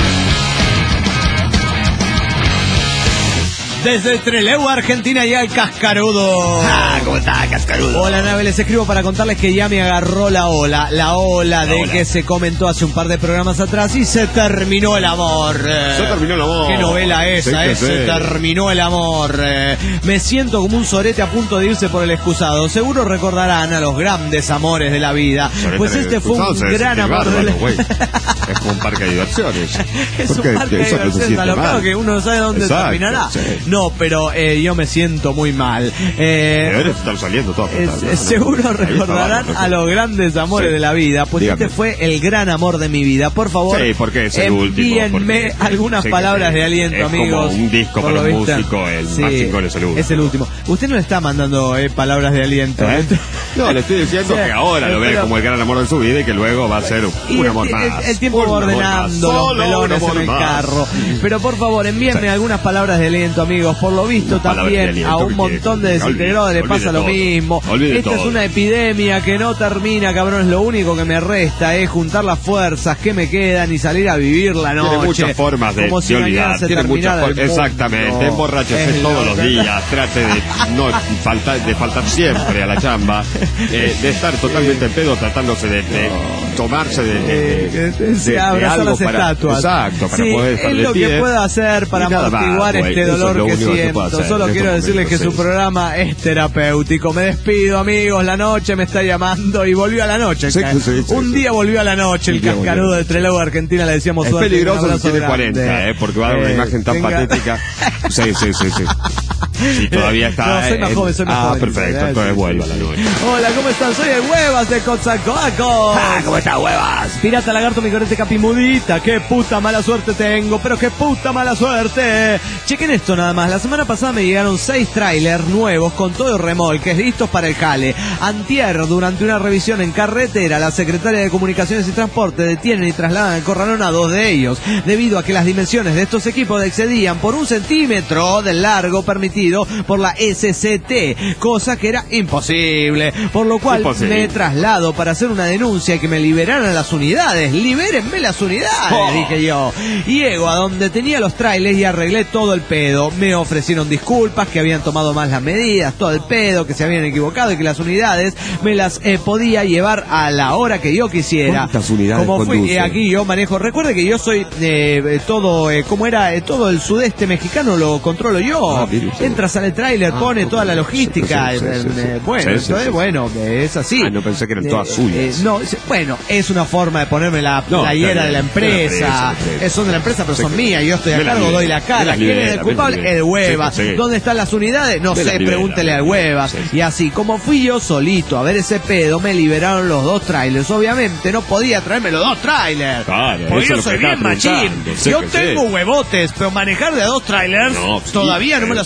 Desde Trelew, Argentina, ya el Cascarudo.
Ah, ¿cómo está, Cascarudo?
Hola, nave, les escribo para contarles que ya me agarró la ola. La ola de
ola.
que se comentó hace un par de programas atrás y se terminó el amor.
Se terminó el amor.
Qué novela esa,
sí,
eh.
sí.
Se terminó el amor. Eh, me siento como un sorete a punto de irse por el excusado. Seguro recordarán a los grandes amores de la vida.
Sorete
pues este fue un
se
gran amor
bárbaro,
de la...
Es como un parque de diversiones.
Es un parque de diversiones, a lo claro que uno no sabe dónde
Exacto,
terminará.
Sí.
No, pero eh, yo me siento muy mal. Eh,
Deberes estar saliendo todo.
es, es, seguro recordarán a los grandes amores sí. de la vida, pues Dígame. Este fue el gran amor de mi vida. Por favor,
sí, porque es el
envíenme
último,
algunas
sí,
palabras
sí,
de aliento,
es
amigos.
Como un disco para un músico, el sí, más chingón es el último.
Es el último. Usted no le está mandando eh, palabras de aliento.
¿Eh? No, le estoy diciendo sí, que ahora lo ve como el gran amor de su vida y que luego va a ser un
y
amor
el,
más.
El, el tiempo va ordenando los melones en el más. carro. Pero por favor, envíenme sí. algunas palabras de aliento, amigos. Por lo visto, Una también de a un montón de desintegrados le pasa lo mismo. Esta es una epidemia que no termina, cabrones. Lo único que me resta es juntar las fuerzas que me quedan y salir a vivir la noche.
Tiene muchas formas de,
como si
de olvidar. Tiene muchas formas. Exactamente. Emborráchese todos los días. Trate de no faltar, de faltar siempre a la chamba. Eh, de estar totalmente en pedo tratándose de, de tomarse de, de, de, de,
se
de
abrazar
algo
las
para,
estatuas.
Exacto, para
sí,
poder estar
es
de
lo
pie.
que puedo hacer para amortiguar
más,
este
wey,
dolor
que
siento. Que Solo quiero decirles que sí. su programa es terapéutico. Me despido, amigos. La noche me está llamando y volvió a la noche. Sí, sí, sí, un sí, día sí. volvió a la noche. El cascarudo de Trelew, Argentina. Le decíamos
es
suerte.
Peligroso si tiene cuarenta, eh, porque va a dar una eh, imagen tan tenga... patética. Sí, sí, sí, sí. Si todavía está.
No, soy más joven, soy más
ah,
joven.
perfecto, entonces vuelvo a la noche.
Hola, ¿cómo están? Soy el Huevas de Coatzacoalcos.
Ah, ¿cómo está, Huevas?
Pirata, lagarto, mi corete, capimudita. Qué puta mala suerte tengo, pero qué puta mala suerte. Chequen esto nada más. La semana pasada me llegaron seis trailers nuevos con todo el remolque, listos para el jale. Antier, durante una revisión en carretera, la secretaria de Comunicaciones y Transporte detienen y trasladan al corralón a dos de ellos, debido a que las dimensiones de estos equipos excedían por un centímetro del largo permitido por la S C T, cosa que era imposible, por lo cual imposible. me traslado para hacer una denuncia y que me liberaran las unidades. Libérenme las unidades, oh. dije yo. Llego a donde tenía los trailers y arreglé todo el pedo. Me ofrecieron disculpas, que habían tomado más las medidas, todo el pedo, que se habían equivocado y que las unidades me las eh, podía llevar a la hora que yo quisiera.
¿Cuántas unidades
Como fui
conduce?
eh, aquí yo manejo. Recuerde que yo soy eh, todo, eh, como era, eh, todo el sudeste mexicano lo controlo yo. Ah, Entra, sale el tráiler, ah, pone toda la logística. Sí, sí, sí, sí, sí. Bueno, sí, sí, sí, bueno, es así.
Ah, no pensé que eran todas suyas.
Eh, no, bueno, es una forma de ponerme la no, playera de la empresa. De la empresa. Son de la empresa, pero son mías. Yo estoy a cargo, libera, doy la cara. ¿Quién es el culpable? El Huevas. Sí, sí. ¿Dónde están las unidades? No sé, libera, pregúntele al Huevas. Sí, sí. Y así, como fui yo solito a ver ese pedo, me liberaron los dos trailers. Obviamente, no podía traerme los dos trailers. Claro, porque yo soy bien machín. Yo tengo huevotes, pero manejar de dos trailers no, todavía y, no me lo sé.
Y al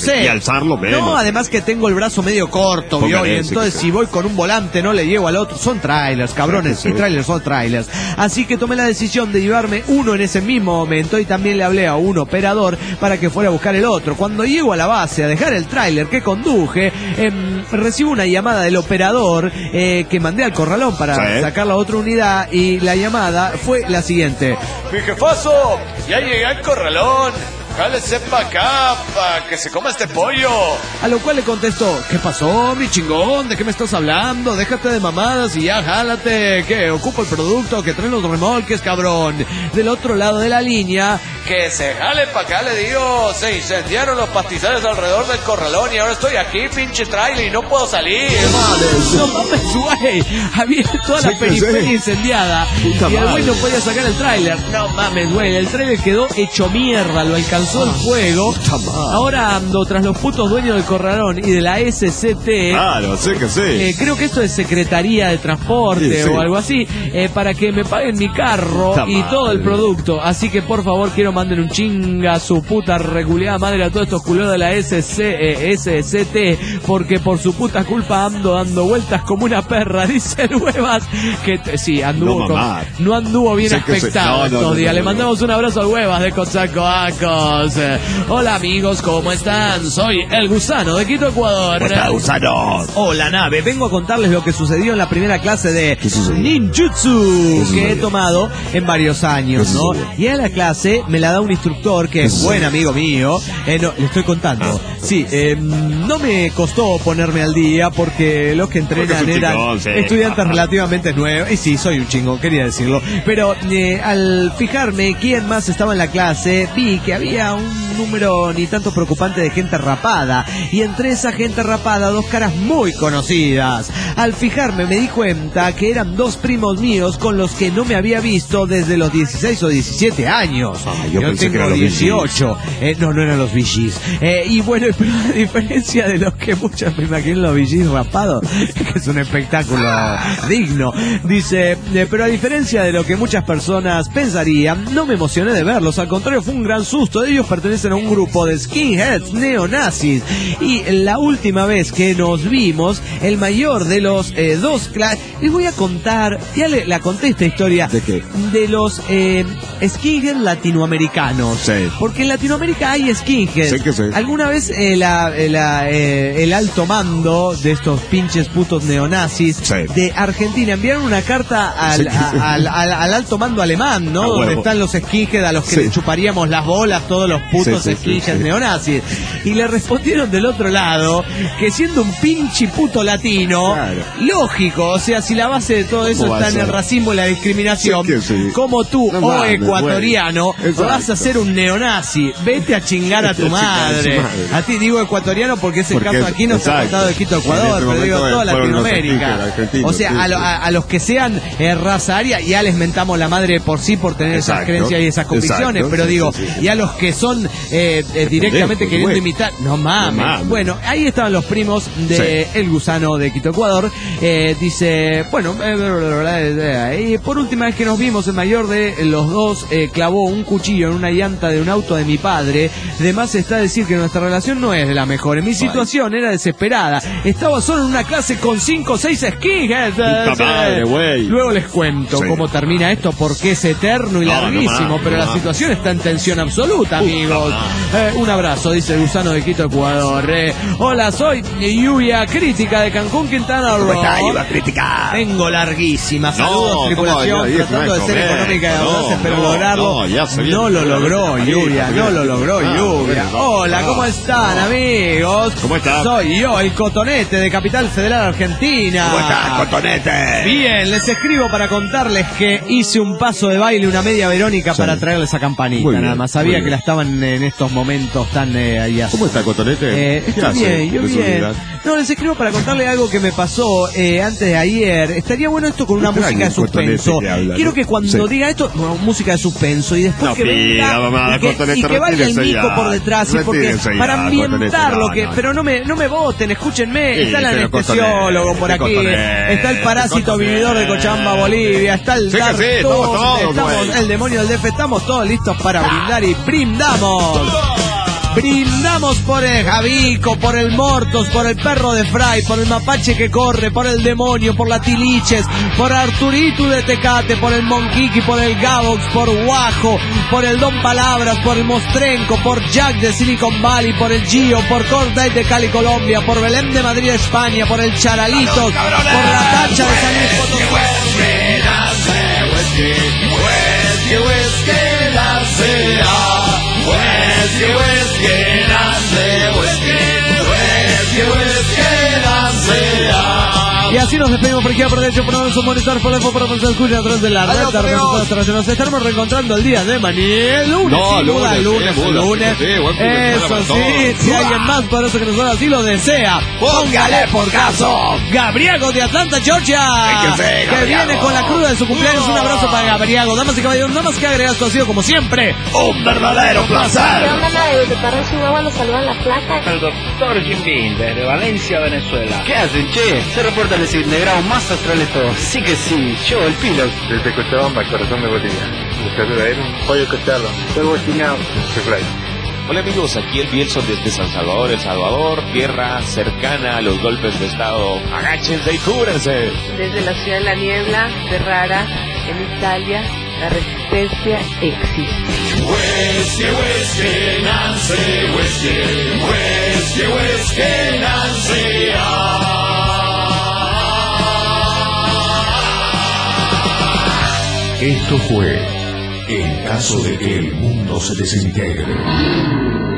atravesarlo menos.
No, además que tengo el brazo medio corto, ¿vio? Y entonces si voy con un volante no le llego al otro. Son trailers, cabrones, sí, sí. Y trailers son trailers. Así que tomé la decisión de llevarme uno en ese mismo momento y también le hablé a un operador para que fuera a buscar el otro. Cuando llego a la base a dejar el trailer que conduje, eh, recibo una llamada del operador eh, que mandé al corralón para sí. sacar la otra unidad, y la llamada fue la siguiente: mi jefazo, ya llegué al corralón, jálese pa' acá, pa' que se coma este pollo. A lo cual le contestó: ¿qué pasó, mi chingón? ¿De qué me estás hablando? Déjate de mamadas y ya jálate, que ocupo el producto, que traen los remolques, cabrón. Del otro lado de la línea: que se jale pa' acá, le digo, se incendiaron los pastizales alrededor del corralón y ahora estoy aquí, pinche trailer, y no puedo salir. No mames, güey, había toda la periferia incendiada. Puta y el güey no podía sacar el trailer. No mames, güey, el trailer quedó hecho mierda, lo alcanzó el fuego. Ahora ando tras los putos dueños del corralón y de la S C T.
Claro, sé que sé.
Eh, creo que esto es Secretaría de Transporte, sí, sí. o algo así, eh, para que me paguen mi carro Está y madre. todo el producto. Así que por favor quiero manden un chinga a su puta reculeada madre a todos estos culeros de la S C, eh, S C T, porque por su puta culpa ando dando vueltas como una perra, dice el Huevas, que t- sí, anduvo no, con, no anduvo bien sé aspectado no, estos no, no, días. No, no, Le mandamos no. un abrazo al Huevas de Cozacoacos. Hola amigos, ¿cómo están? Soy el Gusano de Quito, Ecuador.
¿Cómo está, Gusano?
Hola, nave. Vengo a contarles lo que sucedió en la primera clase de ninjutsu que he tomado en varios años, ¿no? Y a la clase me la da un instructor que es buen amigo mío. Eh, no, le estoy contando. Sí, eh, no me costó ponerme al día porque los que entrenan eran chingón, sí. estudiantes relativamente nuevos. Y sí, soy un chingón, quería decirlo. Pero eh, al fijarme quién más estaba en la clase, vi que había un número ni tanto preocupante de gente rapada. Y entre esa gente rapada, dos caras muy conocidas. Al fijarme me di cuenta que eran dos primos míos con los que no me había visto desde los dieciséis o diecisiete años.
Ah, yo, yo
tengo dieciocho. Eh, no, no eran los V Gs. Eh, y bueno, pero a diferencia de los que muchas me imagino los V Gs rapados, que es un espectáculo digno, dice, eh, pero a diferencia de lo que muchas personas pensarían, no me emocioné de verlos. Al contrario, fue un gran susto. Ellos pertenecen a un grupo de skinheads neonazis. Y la última vez que nos vimos, el mayor de los eh, dos... Cla- les voy a contar, ya le, la conté esta historia.
¿De qué?
De los eh, skinheads latinoamericanos.
Sí.
Porque en Latinoamérica hay skinheads.
Sí que sí.
Alguna vez eh, la, la, eh, el alto mando de estos pinches putos neonazis
sí.
de Argentina enviaron una carta al, sí, a, al, al, al alto mando alemán, ¿no?
A
Donde
huevo.
están los skinheads a los que
sí.
le chuparíamos las bolas todos los putos sí, sí, skinheads sí, sí. neonazis. Y le respondieron del otro lado que siendo un pinche puto latino, claro. lógico, o sea, si la base de todo eso está en el racismo y la discriminación, sí, sí. como tú, no, o mames, ecuatoriano, bueno. vas a ser un neonazi. Vete a chingar a tu madre. A ti digo ecuatoriano porque es el porque caso aquí no está contado de Quito, Ecuador, este pero digo toda Latinoamérica. O sea, a, lo, a, a los que sean eh, raza aria, ya les mentamos la madre por sí por tener exacto. esas creencias y esas convicciones, exacto. pero sí, digo, sí, sí. y a los que son eh, eh, directamente queriendo bueno. imitar, no mames. no mames. Bueno, ahí estaban los primos de sí. El Gusano de Quito, Ecuador. Eh, dice, bueno, eh, y por última vez que nos vimos, el mayor de los dos eh, clavó un cuchillo en una llanta de un auto de mi padre. De más está decir que nuestra relación no es de la mejor. En mi situación era desesperada. Estaba solo en una clase con cinco o seis skinheads.
Madre,
Luego les cuento sí. cómo termina esto, porque es eterno y no, larguísimo, no, no, pero no, la no. situación está en tensión absoluta, amigos. Eh, un abrazo, dice el Gusano de Quito, Ecuador. Eh, hola, soy Lluvia Crítica de Cancún, Quintana Roo.
¿Cómo está, Lluvia Crítica?
Vengo larguísima. Saludos, no, tripulación, no, tratando de ser comer. económica y audaces, pero no, lograrlo. No, no lo logró, Lluvia, no lo logró, Lluvia. Hola, ¿cómo están, amigos?
¿Cómo están?
Soy yo, el Cotonete de Capital Federal Argentina.
¿Cómo estás, Cotonete?
Bien, les escribo para contarles que hice un paso de baile, una media Verónica, sí. para traerles a campanita. Bien, nada más sabía que la estaban en estos momentos tan eh, ahí así.
¿Cómo está, Cotonete?
Eh, está bien, yo bien. No, les escribo para contarles algo que me pasó eh, antes de ayer. Estaría bueno esto con una música de suspenso. Que habla, Quiero ¿no? que cuando sí. diga esto, bueno, música de suspenso y después
no,
que
pida,
venga
mamá,
y que, y que vaya el Nico ya. por detrás, y porque
ya,
para ambientar lo que,
no, no.
pero no me no me voten, escúchenme.
Sí,
está el anestesiólogo por aquí, cotonete, está el parásito cotonete. vividor de Cochabamba, Bolivia, está el
sí,
Dark
sí,
todos,
estamos,
estamos, el demonio del D F, estamos todos listos para brindar y brindamos. Brindamos por el Javico, por el Mortos, por el perro de Fray, por el mapache que corre, por el demonio, por la Tiliches, por Arturito de Tecate, por el Monquiqui, por el Gabox, por Guajo, por el Don Palabras, por el Mostrenco, por Jack de Silicon Valley, por el Gio, por Corday de Cali, Colombia, por Belén de Madrid, España, por el Charalitos, por la Cancha de San Luis Potosí. Y así nos despedimos por aquí, aprovecho por no monitorar por la info para que se escuchen a través de la red. Nos estaremos reencontrando el día de mañana, lunes,
no,
sí,
lunes,
lunes,
sí,
lunes.
Sí,
eso sí, si alguien más poderoso que nosotros así lo desea, póngale por caso. Gabriago de Atlanta, Georgia, que, que viene con la cruda de su cumpleaños. Un abrazo para Gabriago. Damas y caballeros, nada más que agregar, esto ha sido como siempre un verdadero placer.
¿Qué onda, nadie? ¿De Parra Chihuahua nos saludan la placa?
El doctor Jim Binder, de Valencia, Venezuela.
¿Qué hacen, che? Se reporta el desintegrado más astral de todos. Sí que sí, yo, el piloto.
Desde Cochabamba, corazón de Bolivia. Les saluda él, Pollo Cocharlo.
Soy Bostinao.
Fly.
Hola amigos, aquí el Bielson desde San Salvador, El Salvador, tierra cercana a los golpes de estado. Agáchense y cúbranse.
Desde la ciudad de la niebla, Ferrara, en Italia, la resistencia existe.
Whisky, whisky, Nancy, whisky, whisky, whisky, Nancy.
Esto fue En caso de que el mundo se desintegre.